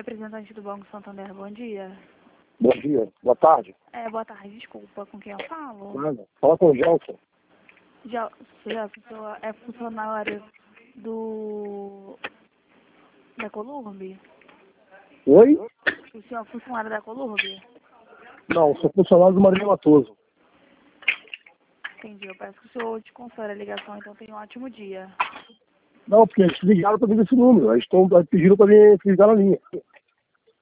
representante do Banco Santander, bom dia. Bom dia, boa tarde. Boa tarde, desculpa, com quem eu falo? Nada. Fala com o Gelson. Gelson, é funcionário da Colurb? Oi? O senhor é funcionário da Colurb? Não, sou funcionário do Marinho Matoso. Entendi, eu peço que o senhor desconsidere a ligação, então tenha um ótimo dia. Não, porque eles ligaram para mim desse número. Eles estão pedindo para mim ligar na linha.